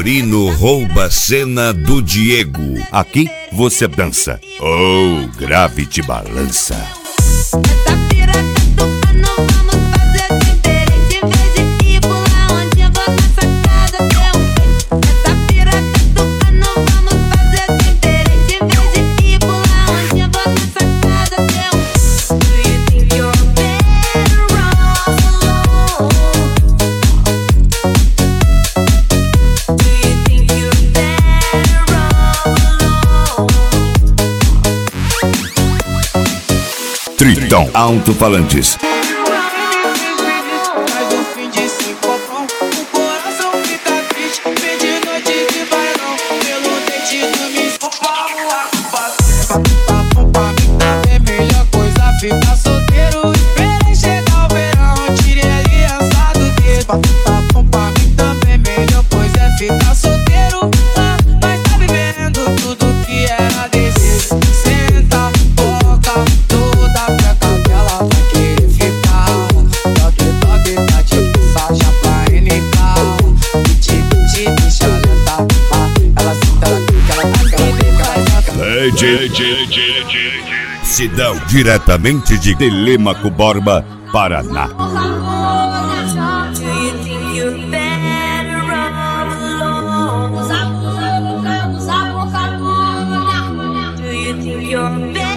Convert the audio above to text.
Paulino rouba a cena do Diego. Aqui você dança. Oh, grave te balança. Tritão Alto-Falantes. Ficar solteiro, esperei chegar o verão. Tirei aliança do dedo. Pra mim também melhor coisa é ficar solteiro. Nós tá vivendo tudo que era desejo. Senta, boca, toda pra capela vai querer ficar. Toque, tá tipo Sacha pra NK. Te deixa lenta. Ela senta, ela clica, ela DJ Sidão, diretamente de Telêmaco Borba, Paraná. Do you think you're better?